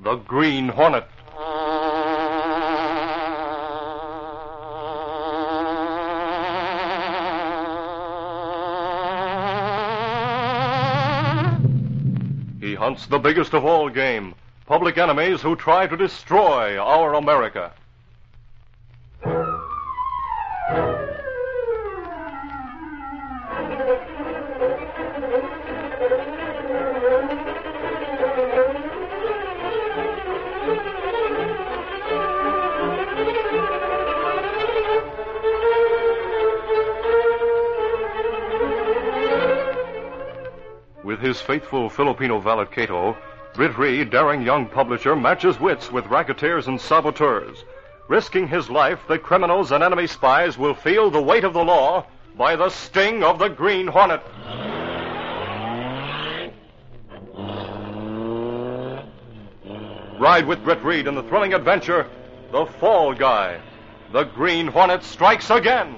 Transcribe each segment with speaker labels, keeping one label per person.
Speaker 1: the Green Hornet. He hunts the biggest of all game, public enemies who try to destroy our America. With his faithful Filipino valet Cato, Britt Reed, daring young publisher, matches wits with racketeers and saboteurs. Risking his life, the criminals and enemy spies will feel the weight of the law by the sting of the Green Hornet. Ride with Britt Reed in the thrilling adventure, The Fall Guy. The Green Hornet strikes again.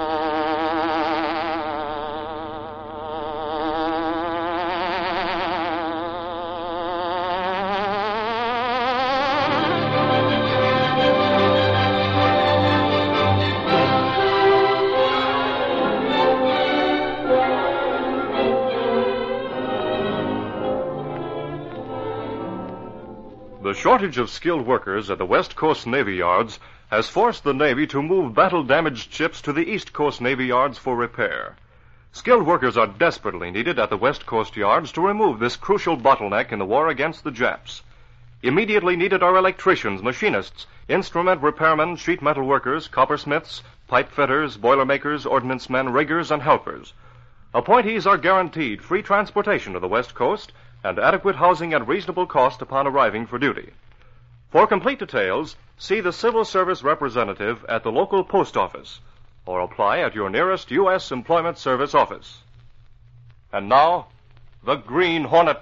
Speaker 1: The shortage of skilled workers at the West Coast Navy yards has forced the Navy to move battle-damaged ships to the East Coast Navy yards for repair. Skilled workers are desperately needed at the West Coast yards to remove this crucial bottleneck in the war against the Japs. Immediately needed are electricians, machinists, instrument repairmen, sheet metal workers, coppersmiths, pipe fitters, boilermakers, ordnance men, riggers, and helpers. Appointees are guaranteed free transportation to the West Coast and adequate housing at reasonable cost upon arriving for duty. For complete details, see the Civil Service representative at the local post office or apply at your nearest U.S. Employment Service office. And now, the Green Hornet.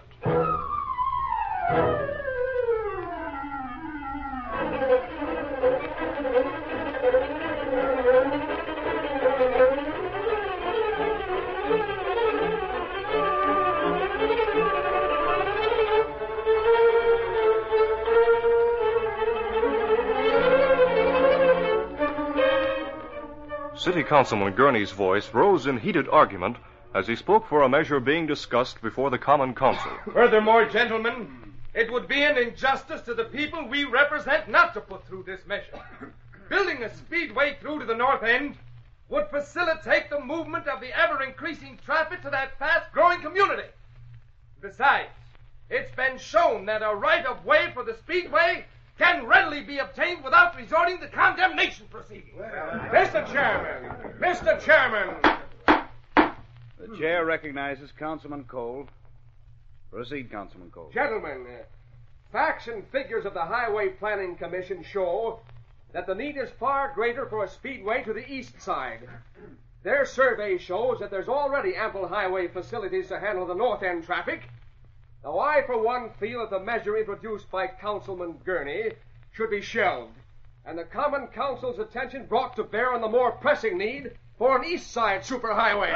Speaker 1: City Councilman Gurney's voice rose in heated argument as he spoke for a measure being discussed before the Common Council.
Speaker 2: Furthermore, gentlemen, it would be an injustice to the people we represent not to put through this measure. Building a speedway through to the North End would facilitate the movement of the ever-increasing traffic to that fast-growing community. Besides, it's been shown that a right-of-way for the speedway can readily be obtained without resorting to condemnation proceedings. Mr. Chairman!
Speaker 3: The chair recognizes Councilman Cole. Proceed, Councilman Cole.
Speaker 2: Gentlemen, facts and figures of the Highway Planning Commission show that the need is far greater for a speedway to the east side. Their survey shows that there's already ample highway facilities to handle the North End traffic. Now, I, for one, feel that the measure introduced by Councilman Gurney should be shelved, and the Common Council's attention brought to bear on the more pressing need for an east side superhighway.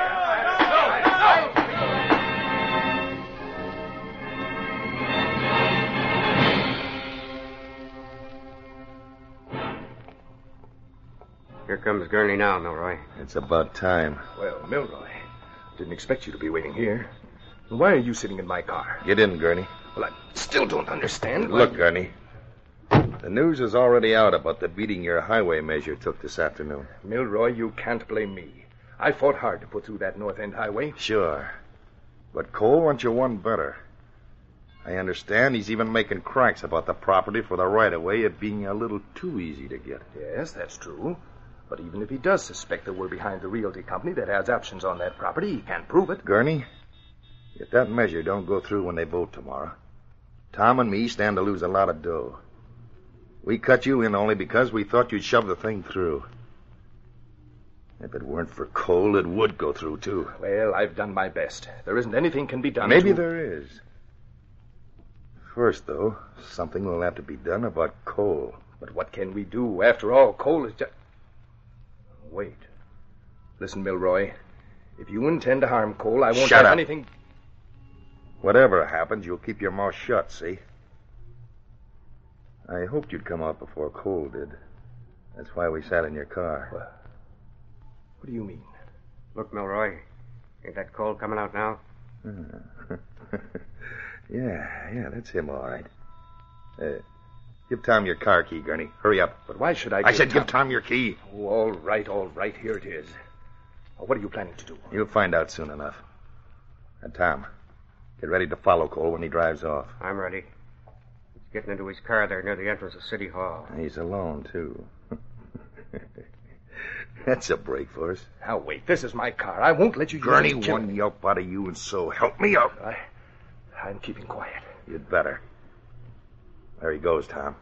Speaker 4: Here comes Gurney now, Milroy.
Speaker 5: It's about time.
Speaker 6: Well, Milroy, didn't expect you to be waiting here. Why are you sitting in my car?
Speaker 5: Get in, Gurney.
Speaker 6: Well, I still don't understand.
Speaker 5: Look, Gurney. The news is already out about the beating your highway measure took this afternoon.
Speaker 6: Milroy, you can't blame me. I fought hard to put through that North End highway.
Speaker 5: Sure. But Cole wants you one better. I understand he's even making cracks about the property for the right-of-way it being a little too easy to get.
Speaker 6: Yes, that's true. But even if he does suspect that we're behind the realty company that has options on that property, he can't prove it.
Speaker 5: Gurney, if that measure don't go through when they vote tomorrow, Tom and me stand to lose a lot of dough. We cut you in only because we thought you'd shove the thing through. If it weren't for Cole, it would go through, too.
Speaker 6: Well, I've done my best. There isn't anything can be done.
Speaker 5: Maybe there is. First, though, something will have to be done about Cole.
Speaker 6: But what can we do? After all, Cole is just... Wait. Listen, Milroy. If you intend to harm Cole, I won't
Speaker 5: Shut
Speaker 6: have
Speaker 5: up.
Speaker 6: anything...
Speaker 5: Whatever happens, you'll keep your mouth shut, see? I hoped you'd come out before Cole did. That's why we sat in your car.
Speaker 6: What do you mean?
Speaker 4: Look, Milroy. Ain't that Cole coming out now?
Speaker 5: Yeah, that's him, all right. Give Tom your car key, Gurney. Hurry up.
Speaker 6: But why should I
Speaker 5: I said give Tom your key.
Speaker 6: Oh, all right. Here it is. What are you planning to do?
Speaker 5: You'll find out soon enough. And Tom, get ready to follow Cole when he drives off.
Speaker 4: I'm ready. He's getting into his car there near the entrance of City Hall.
Speaker 5: He's alone, too. That's a break for us.
Speaker 6: Now, wait. This is my car. I won't let you use
Speaker 5: Gurney,
Speaker 6: it.
Speaker 5: one yelp out of you, and so help me out.
Speaker 6: I'm keeping quiet.
Speaker 5: You'd better. There he goes, Tom.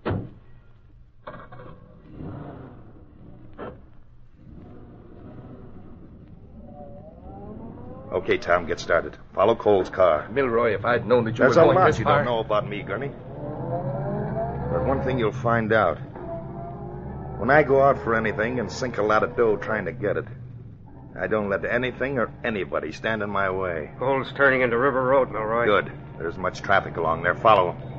Speaker 5: Okay, Tom, get started. Follow Cole's car.
Speaker 6: Milroy, if I'd known that you
Speaker 5: There's
Speaker 6: were
Speaker 5: a
Speaker 6: going
Speaker 5: lot
Speaker 6: this
Speaker 5: you
Speaker 6: far...
Speaker 5: don't know about me, Gurney. But one thing you'll find out. When I go out for anything and sink a lot of dough trying to get it, I don't let anything or anybody stand in my way.
Speaker 4: Cole's turning into River Road, Milroy.
Speaker 5: Good. There's much traffic along there. Follow him.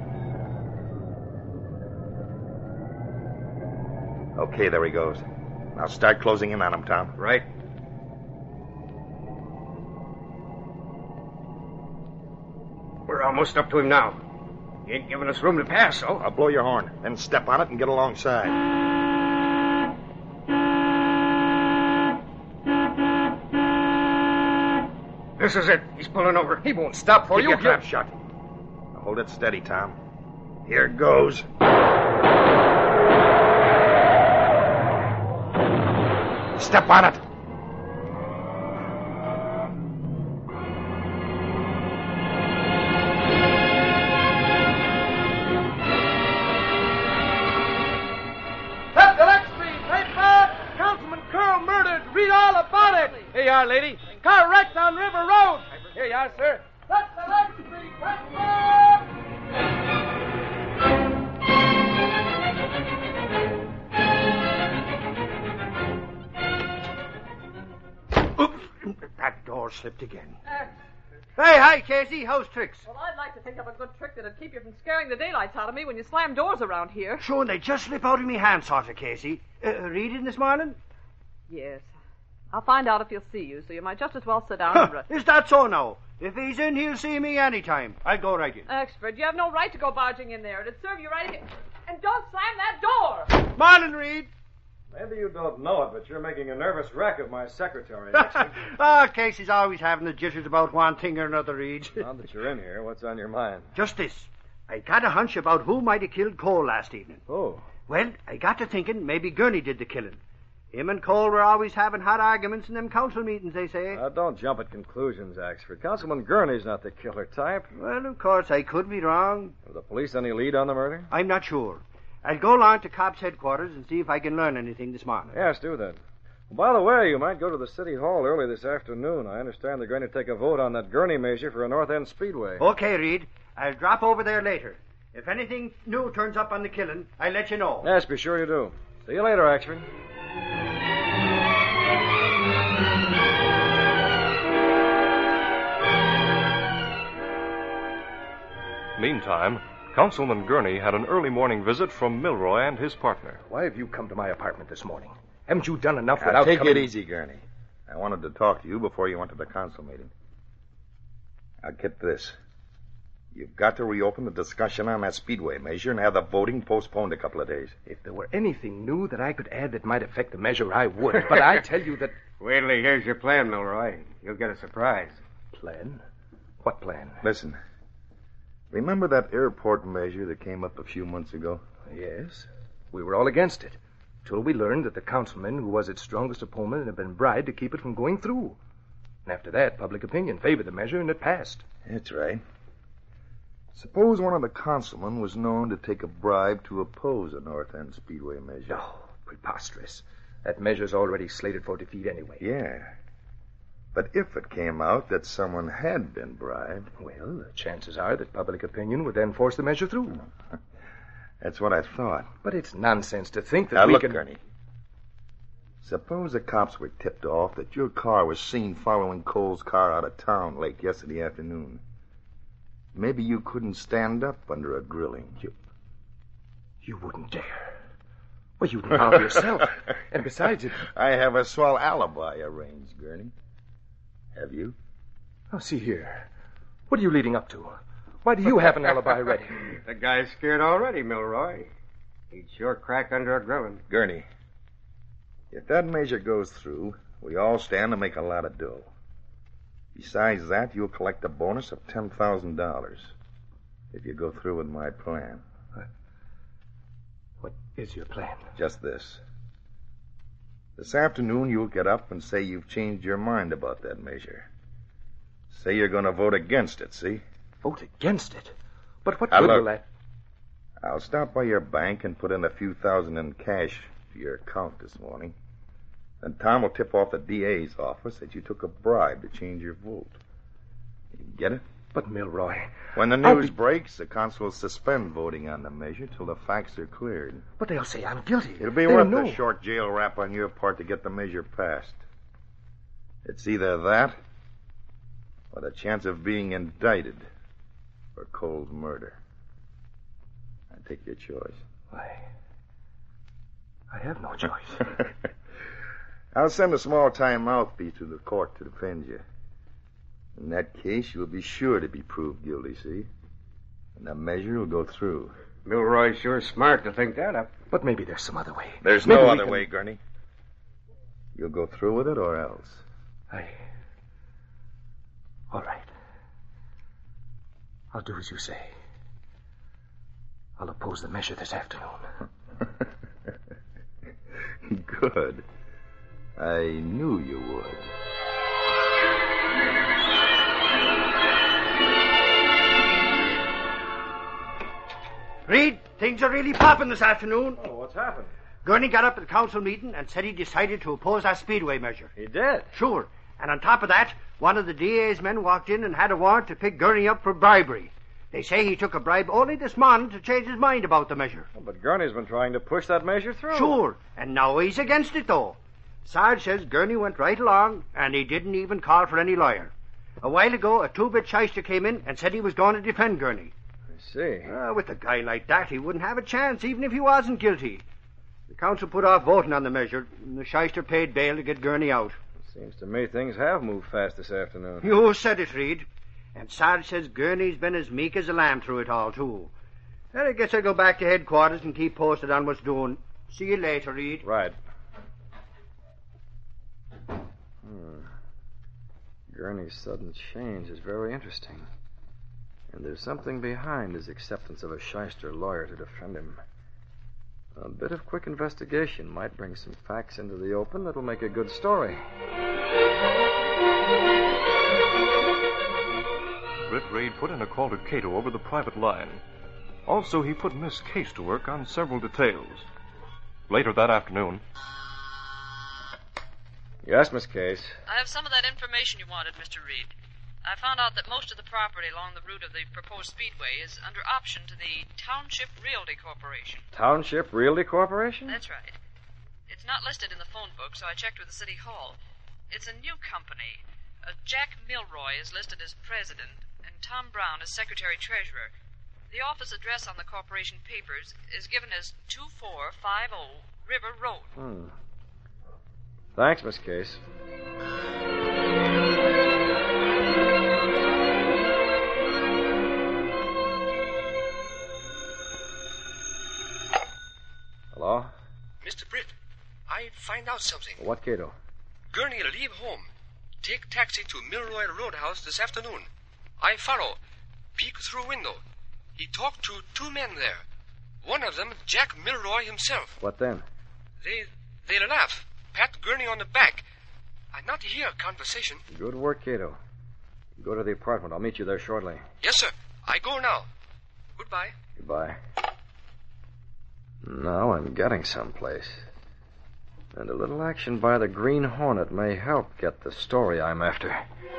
Speaker 5: Okay, there he goes. Now start closing in on him, Tom.
Speaker 4: Right. We're almost up to him now. He ain't giving us room to pass, so...
Speaker 5: I'll blow your horn, then step on it and get alongside.
Speaker 4: This is it. He's pulling over. He won't stop for
Speaker 5: Keep
Speaker 4: you.
Speaker 5: your trap shut. Now hold it steady, Tom. Here goes. Step on it.
Speaker 2: Set the next speed. Paper! Councilman Curl murdered. Read all about it. Here you are, lady. Car wrecked on River Road. Here you are, sir. Set the next speed. Paper!
Speaker 7: That door slipped again. Hey, hi, Casey. How's tricks?
Speaker 8: Well, I'd like to think of a good trick that'd keep you from scaring the daylights out of me when you slam doors around here.
Speaker 7: Sure, and they just slip out of me hand, sort of, Casey. Reading this morning?
Speaker 8: Yes. I'll find out if he'll see you, so you might just as well sit down and rest.
Speaker 7: Is that so now? If he's in, he'll see me anytime. I'll go right in.
Speaker 8: Expert, you have no right to go barging in there. It'd serve you right again. And don't slam that door!
Speaker 7: Morning, Reed.
Speaker 9: Maybe you don't know it, but you're making a nervous wreck of my secretary.
Speaker 7: Casey's always having the jitters about one thing or another, Reed.
Speaker 9: Now that you're in here, what's on your mind?
Speaker 7: Just this. I got a hunch about who might have killed Cole last evening.
Speaker 9: Oh.
Speaker 7: Well, I got to thinking maybe Gurney did the killing. Him and Cole were always having hot arguments in them council meetings, they say.
Speaker 9: Now, don't jump at conclusions, Axford. Councilman Gurney's not the killer type.
Speaker 7: Well, of course, I could be wrong.
Speaker 9: Have the police any lead on the murder?
Speaker 7: I'm not sure. I'll go along to Cobb's headquarters and see if I can learn anything this morning.
Speaker 9: Yes, do that. Well, by the way, you might go to the city hall early this afternoon. I understand they're going to take a vote on that Gurney measure for a North End Speedway.
Speaker 7: Okay, Reed. I'll drop over there later. If anything new turns up on the killing, I'll let you know.
Speaker 9: Yes, be sure you do. See you later, Axford.
Speaker 1: Meantime, Councilman Gurney had an early morning visit from Milroy and his partner.
Speaker 6: Why have you come to my apartment this morning? Haven't you done enough
Speaker 5: Now,
Speaker 6: without
Speaker 5: take
Speaker 6: coming...
Speaker 5: it easy, Gurney. I wanted to talk to you before you went to the council meeting. Now, get this. You've got to reopen the discussion on that Speedway measure and have the voting postponed a couple of days.
Speaker 6: If there were anything new that I could add that might affect the measure, I would. But I tell you that...
Speaker 4: Wait till he hears your plan, Milroy. You'll get a surprise.
Speaker 6: Plan? What plan?
Speaker 5: Listen. Remember that airport measure that came up a few months ago?
Speaker 6: Yes. We were all against it. Till we learned that the councilman who was its strongest opponent had been bribed to keep it from going through. And after that, public opinion favored the measure and it passed.
Speaker 5: That's right. Suppose one of the councilmen was known to take a bribe to oppose a North End Speedway measure.
Speaker 6: Oh, preposterous. That measure's already slated for defeat anyway.
Speaker 5: Yeah. But if it came out that someone had been bribed...
Speaker 6: Well, the chances are that public opinion would then force the measure through.
Speaker 5: That's what I thought.
Speaker 6: But it's nonsense to think that
Speaker 5: Now,
Speaker 6: we
Speaker 5: look,
Speaker 6: can...
Speaker 5: Gurney. Suppose the cops were tipped off that your car was seen following Cole's car out of town late yesterday afternoon. Maybe you couldn't stand up under a grilling.
Speaker 6: You wouldn't dare. Well, you'd involve yourself. And besides it...
Speaker 5: I have a swell alibi arranged, Gurney. Have you?
Speaker 6: Oh, see here. What are you leading up to? Why do you have an alibi ready?
Speaker 4: The guy's scared already, Milroy. He'd sure crack under a grilling.
Speaker 5: Gurney, if that measure goes through, we all stand to make a lot of dough. Besides that, you'll collect a bonus of $10,000 if you go through with my plan.
Speaker 6: What is your plan?
Speaker 5: Just this. This afternoon, you'll get up and say you've changed your mind about that measure. Say you're going to vote against it, see?
Speaker 6: Vote against it? But what
Speaker 5: Now,
Speaker 6: good
Speaker 5: look,
Speaker 6: will that...
Speaker 5: I'll stop by your bank and put in a few thousand in cash to your account this morning. Then Tom will tip off the DA's office that you took a bribe to change your vote. You get it?
Speaker 6: But, Milroy...
Speaker 5: When the news breaks, the council will suspend voting on the measure till the facts are cleared.
Speaker 6: But they'll say I'm guilty.
Speaker 5: It'll be worth a short jail rap on your part to get the measure passed. It's either that or the chance of being indicted for cold murder. I take your choice.
Speaker 6: I have no choice.
Speaker 5: I'll send a small-time mouthpiece to the court to defend you. In that case, you'll be sure to be proved guilty, see? And the measure will go through.
Speaker 4: Milroy's sure smart to think that up.
Speaker 6: But maybe there's some other way.
Speaker 5: There's no other way, Gurney. You'll go through with it or else.
Speaker 6: All right. I'll do as you say. I'll oppose the measure this afternoon.
Speaker 5: Good. I knew you would.
Speaker 7: Reed, things are really popping this afternoon.
Speaker 9: Oh, what's happened?
Speaker 7: Gurney got up at the council meeting and said he decided to oppose our speedway measure.
Speaker 9: He did?
Speaker 7: Sure. And on top of that, one of the DA's men walked in and had a warrant to pick Gurney up for bribery. They say he took a bribe only this morning to change his mind about the measure.
Speaker 9: Well, but Gurney's been trying to push that measure through.
Speaker 7: Sure. And now he's against it, though. Sarge says Gurney went right along, and he didn't even call for any lawyer. A while ago, a two-bit shyster came in and said he was going to defend Gurney.
Speaker 9: I see.
Speaker 7: With a guy like that, he wouldn't have a chance, even if he wasn't guilty. The council put off voting on the measure, and the shyster paid bail to get Gurney out.
Speaker 9: Seems to me things have moved fast this afternoon.
Speaker 7: You said it, Reed. And Sarge says Gurney's been as meek as a lamb through it all, too. Well, I guess I'll go back to headquarters and keep posted on what's doing. See you later, Reed.
Speaker 9: Right. Gurney's sudden change is very interesting. And there's something behind his acceptance of a shyster lawyer to defend him. A bit of quick investigation might bring some facts into the open that'll make a good story.
Speaker 1: Britt Reed put in a call to Cato over the private line. Also, he put Miss Case to work on several details. Later that afternoon...
Speaker 9: Yes, Miss Case.
Speaker 10: I have some of that information you wanted, Mr. Reed. I found out that most of the property along the route of the proposed speedway is under option to the Township Realty Corporation.
Speaker 9: Township Realty Corporation?
Speaker 10: That's right. It's not listed in the phone book, so I checked with the city hall. It's a new company. Jack Milroy is listed as president, and Tom Brown as secretary-treasurer. The office address on the corporation papers is given as 2450 River Road.
Speaker 9: Thanks, Miss Case. Hello?
Speaker 11: Mr. Britt, I find out something.
Speaker 9: What, Cato?
Speaker 11: Gurney'll leave home. Take taxi to Milroy Roadhouse this afternoon. I follow. Peek through window. He talked to two men there. One of them, Jack Milroy himself.
Speaker 9: What then?
Speaker 11: They'll laugh. Pat Gurney on the back. I not hear conversation.
Speaker 9: Good work, Cato. Go to the apartment. I'll meet you there shortly.
Speaker 11: Yes, sir. I go now. Goodbye.
Speaker 9: Goodbye. Now I'm getting someplace. And a little action by the Green Hornet may help get the story I'm after.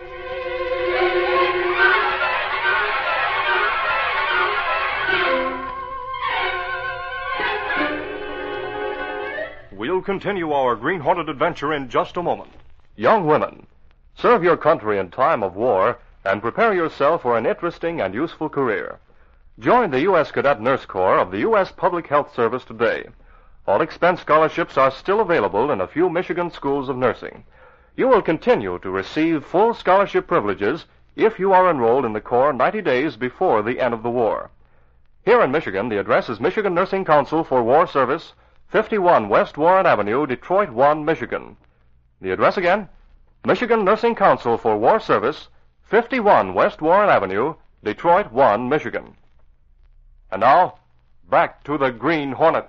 Speaker 1: We'll continue our Green Hornet adventure in just a moment. Young women, serve your country in time of war and prepare yourself for an interesting and useful career. Join the U.S. Cadet Nurse Corps of the U.S. Public Health Service today. All expense scholarships are still available in a few Michigan schools of nursing. You will continue to receive full scholarship privileges if you are enrolled in the Corps 90 days before the end of the war. Here in Michigan, the address is Michigan Nursing Council for War Service, 51 West Warren Avenue, Detroit 1, Michigan. The address again, Michigan Nursing Council for War Service, 51 West Warren Avenue, Detroit 1, Michigan. And now, back to the Green Hornet.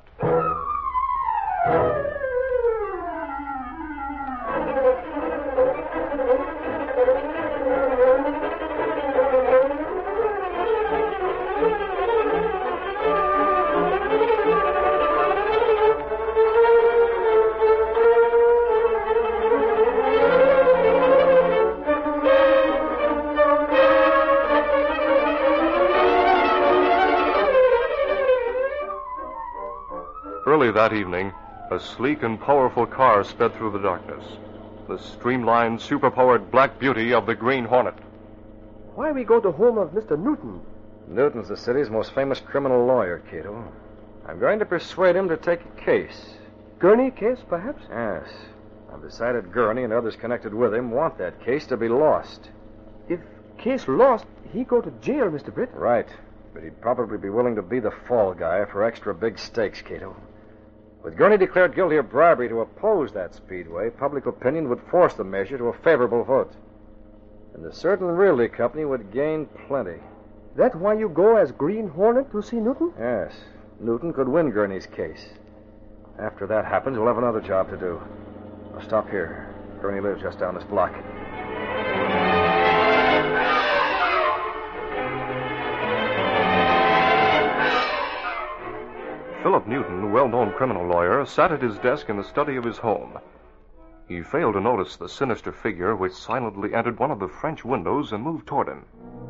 Speaker 1: Early that evening, a sleek and powerful car sped through the darkness. The streamlined, superpowered black beauty of the Green Hornet.
Speaker 6: Why we go to home of Mr. Newton?
Speaker 9: Newton's the city's most famous criminal lawyer, Cato. I'm going to persuade him to take a case.
Speaker 6: Gurney case, perhaps?
Speaker 9: Yes. I've decided Gurney and others connected with him want that case to be lost.
Speaker 6: If case lost, he go to jail, Mr. Britt.
Speaker 9: Right. But he'd probably be willing to be the fall guy for extra big stakes, Cato. With Gurney declared guilty of bribery to oppose that speedway, public opinion would force the measure to a favorable vote. And the Certain Realty Company would gain plenty.
Speaker 6: That why you go as Green Hornet to see Newton?
Speaker 9: Yes. Newton could win Gurney's case. After that happens, we'll have another job to do. I'll stop here. Gurney lives just down this block.
Speaker 1: Philip Newton, the well-known criminal lawyer, sat at his desk in the study of his home. He failed to notice the sinister figure which silently entered one of the French windows and moved toward him.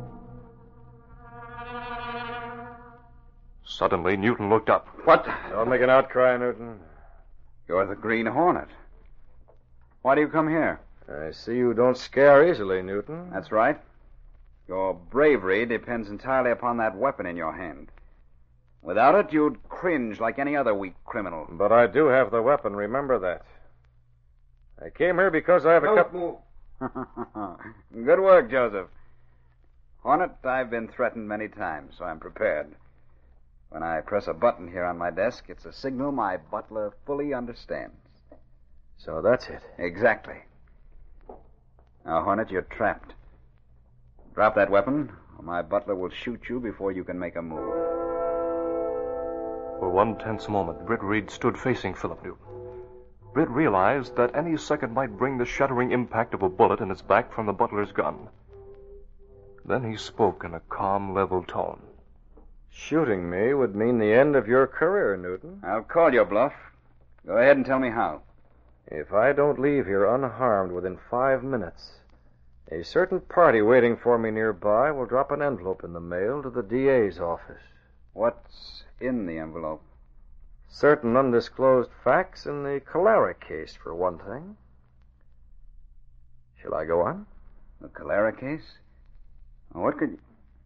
Speaker 1: Suddenly, Newton looked up.
Speaker 3: What?
Speaker 9: Don't make an outcry, Newton.
Speaker 3: You're the Green Hornet. Why do you come here?
Speaker 9: I see you don't scare easily, Newton.
Speaker 3: That's right. Your bravery depends entirely upon that weapon in your hand. Without it, you'd cringe like any other weak criminal.
Speaker 9: But I do have the weapon, remember that. I came here because I have a couple...
Speaker 3: Good work, Joseph. Hornet, I've been threatened many times, so I'm prepared. When I press a button here on my desk, it's a signal my butler fully understands.
Speaker 9: So that's it.
Speaker 3: Exactly. Now, Hornet, you're trapped. Drop that weapon, or my butler will shoot you before you can make a move.
Speaker 1: For one tense moment, Britt Reed stood facing Philip Newton. Britt realized that any second might bring the shattering impact of a bullet in his back from the butler's gun. Then he spoke in a calm, level tone.
Speaker 9: Shooting me would mean the end of your career, Newton.
Speaker 3: I'll call your bluff. Go ahead and tell me how.
Speaker 9: If I don't leave here unharmed within 5 minutes, a certain party waiting for me nearby will drop an envelope in the mail to the DA's office.
Speaker 3: What's in the envelope?
Speaker 9: Certain undisclosed facts in the Calera case, for one thing. Shall I go on?
Speaker 3: The Calera case? What could...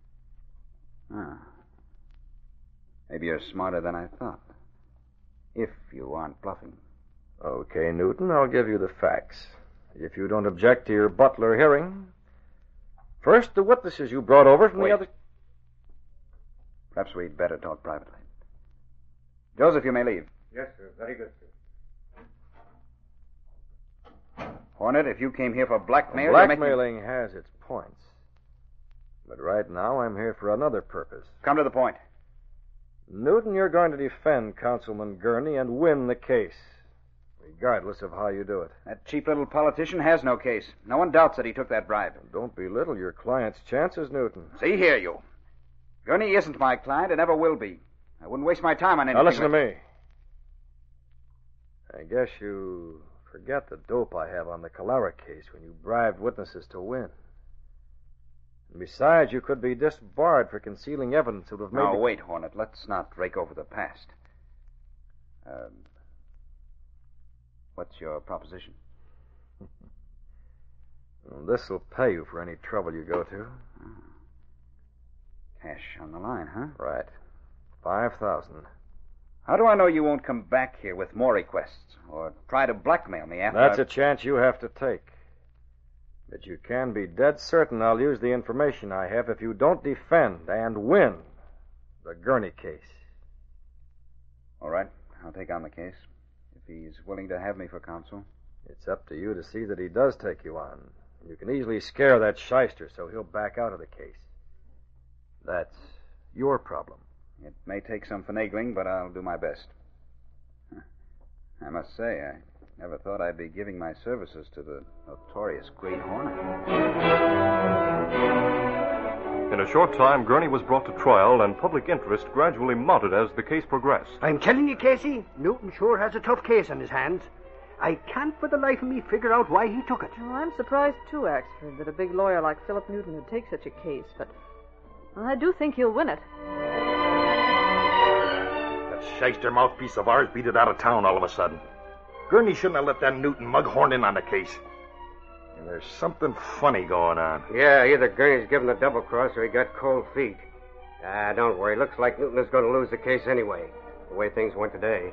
Speaker 3: Maybe you're smarter than I thought. If you aren't bluffing.
Speaker 9: Okay, Newton, I'll give you the facts. If you don't object to your butler hearing. First, the witnesses you brought over from the other...
Speaker 3: Perhaps we'd better talk privately. Joseph, you may leave.
Speaker 4: Yes, sir. Very good, sir.
Speaker 3: Hornet, if you came here for blackmail...
Speaker 9: Blackmailing has its points. But right now, I'm here for another purpose.
Speaker 3: Come to the point.
Speaker 9: Newton, you're going to defend Councilman Gurney and win the case, regardless of how you do it.
Speaker 3: That cheap little politician has no case. No one doubts that he took that bribe.
Speaker 9: Don't belittle your client's chances, Newton.
Speaker 3: See here, you. Gurney isn't my client and never will be. I wouldn't waste my time on anything.
Speaker 9: Now listen to me. I guess you forget the dope I have on the Calera case when you bribed witnesses to win. And besides, you could be disbarred for concealing evidence that would have made...
Speaker 3: Now, wait, Hornet. Let's not rake over the past. What's your proposition?
Speaker 9: Well, this'll pay you for any trouble you go to.
Speaker 3: Cash on the line, huh?
Speaker 9: Right. 5,000.
Speaker 3: How do I know you won't come back here with more requests or try to blackmail me after
Speaker 9: That's a chance you have to take. But you can be dead certain I'll use the information I have if you don't defend and win the Gurney case.
Speaker 3: All right. I'll take on the case. If he's willing to have me for counsel.
Speaker 9: It's up to you to see that he does take you on. You can easily scare that shyster so he'll back out of the case. That's your problem.
Speaker 3: It may take some finagling, but I'll do my best. I must say, I never thought I'd be giving my services to the notorious Green Hornet.
Speaker 1: In a short time, Gurney was brought to trial, and public interest gradually mounted as the case progressed.
Speaker 7: I'm telling you, Casey, Newton sure has a tough case on his hands. I can't for the life of me figure out why he took it.
Speaker 8: Well, I'm surprised, too, Axford, that a big lawyer like Philip Newton would take such a case, but I do think he'll win it.
Speaker 5: That shyster mouthpiece of ours beat it out of town all of a sudden. Gurney shouldn't have let that Newton mughorn in on the case. And there's something funny going on.
Speaker 4: Yeah, either Gurney's given the double cross or he got cold feet. Don't worry. Looks like Newton is going to lose the case anyway, the way things went today.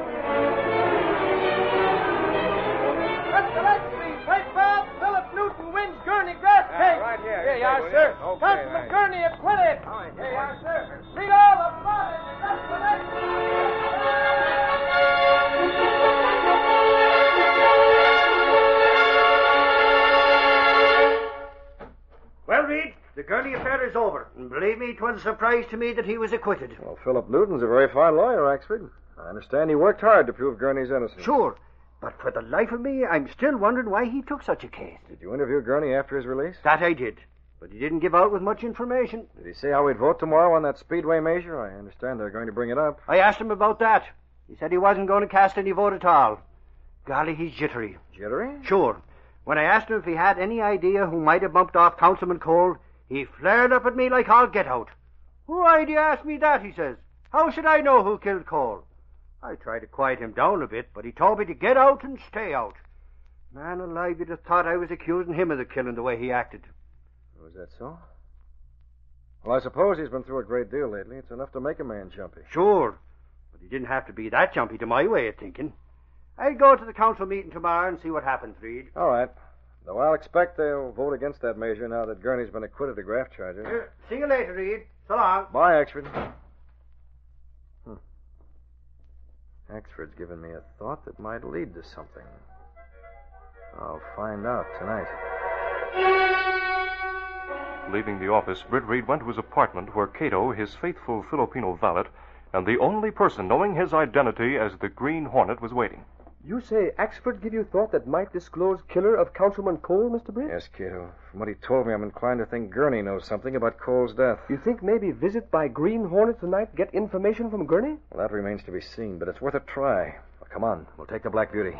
Speaker 2: Philip Newton wins Gurney graft case.
Speaker 4: Right here.
Speaker 2: Here you are, sir. Councilman Gurney acquitted. Here you are, sir. Read all about it. That's the next.
Speaker 7: Well, Reed, the Gurney affair is over. And believe me, 'twas a surprise to me that he was acquitted.
Speaker 9: Well, Philip Newton's a very fine lawyer, Axford. I understand he worked hard to prove Gurney's innocent.
Speaker 7: Sure. But for the life of me, I'm still wondering why he took such a case.
Speaker 9: Did you interview Gurney after his release?
Speaker 7: That I did. But he didn't give out with much information.
Speaker 9: Did he say how he'd vote tomorrow on that Speedway measure? I understand they're going to bring it up.
Speaker 7: I asked him about that. He said he wasn't going to cast any vote at all. Golly, he's jittery.
Speaker 9: Jittery?
Speaker 7: Sure. When I asked him if he had any idea who might have bumped off Councilman Cole, he flared up at me like all get out. Why do you ask me that, he says. How should I know who killed Cole? I tried to quiet him down a bit, but he told me to get out and stay out. Man alive, you'd have thought I was accusing him of the killing the way he acted.
Speaker 9: Was that so? Well, I suppose he's been through a great deal lately. It's enough to make a man jumpy.
Speaker 7: Sure. But he didn't have to be that jumpy to my way of thinking. I'll go to the council meeting tomorrow and see what happens, Reed.
Speaker 9: All right. Though I'll expect they'll vote against that measure now that Gurney's been acquitted of graft charges.
Speaker 7: See you later, Reed. So long.
Speaker 9: Bye, Axford. Axford's given me a thought that might lead to something. I'll find out tonight.
Speaker 1: Leaving the office, Britt Reed went to his apartment where Cato, his faithful Filipino valet, and the only person knowing his identity as the Green Hornet, was waiting.
Speaker 12: You say Axford give you thought that might disclose killer of Councilman Cole, Mr. Britt?
Speaker 9: Yes, Cato. From what he told me, I'm inclined to think Gurney knows something about Cole's death.
Speaker 12: You think maybe visit by Green Hornet tonight, get information from Gurney?
Speaker 9: Well, that remains to be seen, but it's worth a try. Well, come on, we'll take the Black Beauty.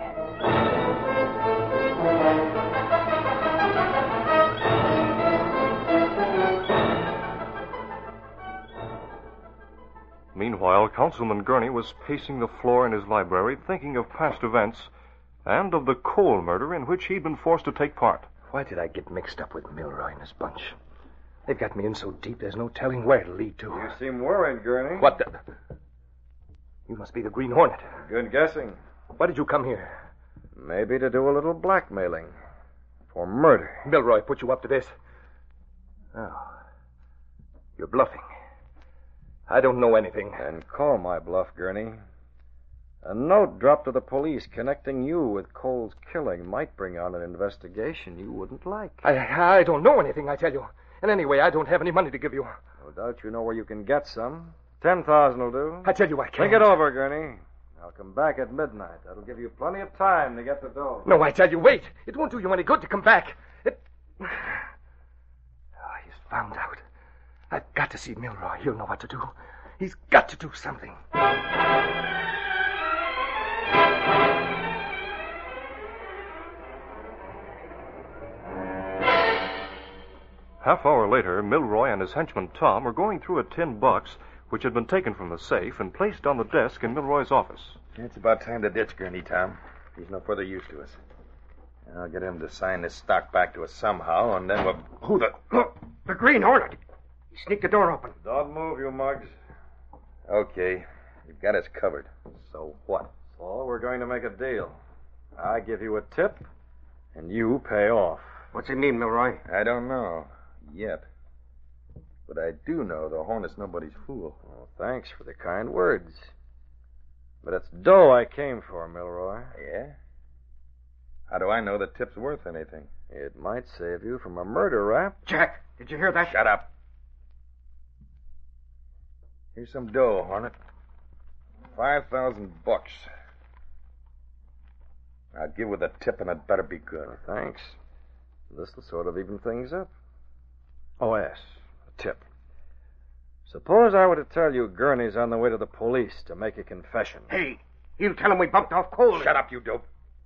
Speaker 1: Meanwhile, Councilman Gurney was pacing the floor in his library, thinking of past events and of the Cole murder in which he'd been forced to take part.
Speaker 6: Why did I get mixed up with Milroy and his bunch? They've got me in so deep there's no telling where it'll lead to.
Speaker 9: You seem worried, Gurney.
Speaker 6: What the... You must be the Green Hornet.
Speaker 9: Good guessing.
Speaker 6: Why did you come here?
Speaker 9: Maybe to do a little blackmailing. For murder.
Speaker 6: Milroy put you up to this. Oh. You're bluffing. I don't know anything.
Speaker 9: And call my bluff, Gurney. A note dropped to the police connecting you with Cole's killing might bring on an investigation you wouldn't like.
Speaker 6: I don't know anything, I tell you. And anyway, I don't have any money to give you.
Speaker 9: No doubt you know where you can get some. 10,000 will do.
Speaker 6: I tell you I can't.
Speaker 9: Think it over, Gurney. I'll come back at midnight. That'll give you plenty of time to get the dough.
Speaker 6: No, I tell you, wait. It won't do you any good to come back. He's found out. I've got to see Milroy. He'll know what to do. He's got to do something.
Speaker 1: Half hour later, Milroy and his henchman Tom were going through a tin box which had been taken from the safe and placed on the desk in Milroy's office.
Speaker 5: It's about time to ditch Gurney, Tom. He's no further use to us. I'll get him to sign this stock back to us somehow, and then we'll...
Speaker 7: Who the... Look, the Green Hornet.
Speaker 4: He sneaked the door open.
Speaker 5: Don't move, you mugs. Okay, you've got us covered. So what?
Speaker 9: So we're going to make a deal. I give you a tip, and you pay off.
Speaker 4: What's he mean, Milroy?
Speaker 5: I don't know. Yet. But I do know the Hornet's nobody's fool.
Speaker 9: Well, thanks for the kind words. But it's dough I came for, Milroy.
Speaker 5: Yeah? How do I know the tip's worth anything?
Speaker 9: It might save you from a murder rap.
Speaker 4: Jack, did you hear that?
Speaker 5: Shut up. Here's some dough, Hornet. $5,000. I'll give with a tip, and it better be good.
Speaker 9: Thanks. This'll sort of even things up. Oh, yes. A tip. Suppose I were to tell you Gurney's on the way to the police to make a confession.
Speaker 4: Hey, he'll tell him we bumped off Cole.
Speaker 5: Shut up, you dope.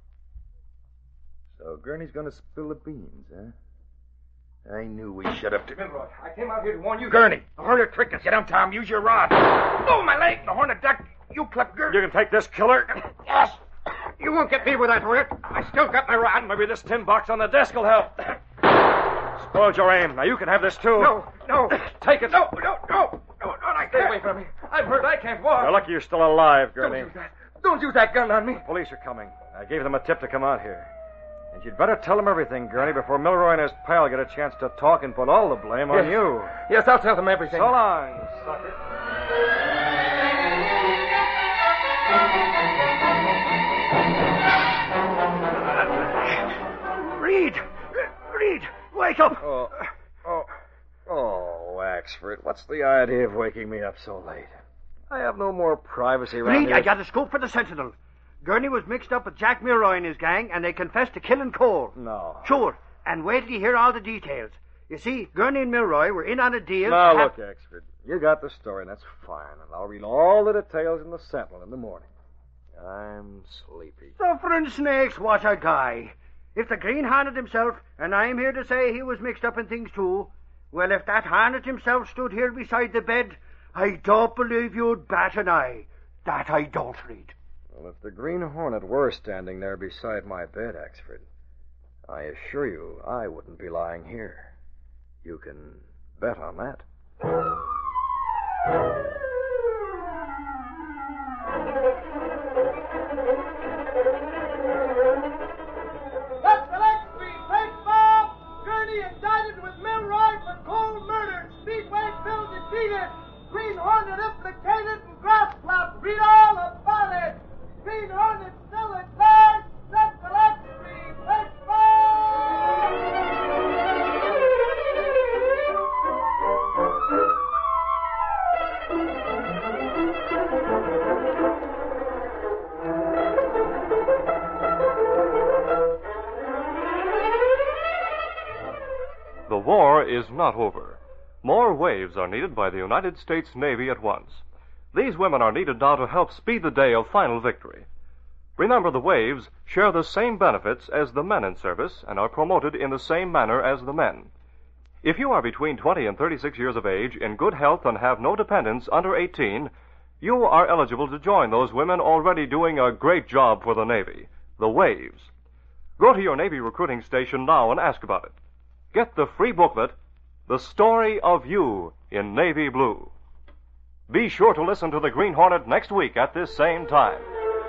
Speaker 5: So Gurney's going to spill the beans, huh? I knew we should have...
Speaker 2: Milroy, I came out here to warn you...
Speaker 5: Gurney!
Speaker 4: The Hornet tricked us.
Speaker 5: Get him, Tom. Use your rod.
Speaker 4: Oh, my leg! The Hornet ducked. You clipped Gurney.
Speaker 9: You can take this, killer.
Speaker 4: Yes. You won't get me with that, Hornet. I still got my rod.
Speaker 9: Maybe this tin box on the desk will help. Spoiled your aim. Now you can have this, too.
Speaker 4: No.
Speaker 9: Take it.
Speaker 4: No, I
Speaker 2: Stay
Speaker 4: can't.
Speaker 2: away from me. I'm hurt. I can't walk.
Speaker 9: You're lucky you're still alive, Gurney.
Speaker 2: Don't use that. Don't use that gun on me.
Speaker 9: Police are coming. I gave them a tip to come out here. And you'd better tell them everything, Gurney, before Milroy and his pal get a chance to talk and put all the blame on you.
Speaker 2: Yes, I'll tell them everything.
Speaker 9: So long, sucker.
Speaker 7: Reed, wake up.
Speaker 9: Oh, Axford, what's the idea of waking me up so late? I have no more privacy around
Speaker 7: Reed,
Speaker 9: here.
Speaker 7: I got a scoop for the Sentinel. Gurney was mixed up with Jack Milroy and his gang, and they confessed to killing Cole.
Speaker 9: No.
Speaker 7: Sure, and wait till you hear all the details. You see, Gurney and Milroy were in on a deal...
Speaker 9: Now, look, Axford, you got the story, and that's fine, and I'll read all the details in the Sentinel in the morning. I'm sleepy.
Speaker 7: Suffering snakes, what a guy. If the Green Hornet himself, and I'm here to say he was mixed up in things too, well, if that Hornet himself stood here beside the bed, I don't believe you'd bat an eye. That I don't, Reed.
Speaker 9: Well, if the Green Hornet were standing there beside my bed, Axford, I assure you I wouldn't be lying here. You can bet on that.
Speaker 13: That's the next speed. Take Bob. Gurney indicted with Milroy for cold murder. Speedway Bill defeated. Green Hornet implicated in grass plot. Read all about it. Green Hornet still in charge. That's the next speed. Take Bob.
Speaker 1: The war is not over. More waves are needed by the United States Navy at once. These women are needed now to help speed the day of final victory. Remember, the waves share the same benefits as the men in service and are promoted in the same manner as the men. If you are between 20 and 36 years of age, in good health, and have no dependents under 18, you are eligible to join those women already doing a great job for the Navy, the Waves. Go to your Navy recruiting station now and ask about it. Get the free booklet, The Story of You in Navy Blue. Be sure to listen to the Green Hornet next week at this same time.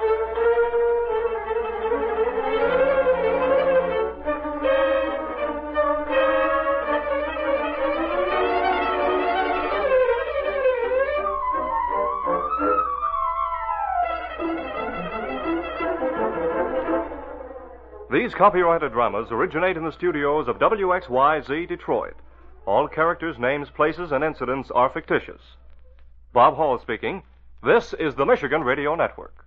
Speaker 1: These copyrighted dramas originate in the studios of WXYZ Detroit. All characters, names, places, and incidents are fictitious. Bob Hall speaking. This is the Michigan Radio Network.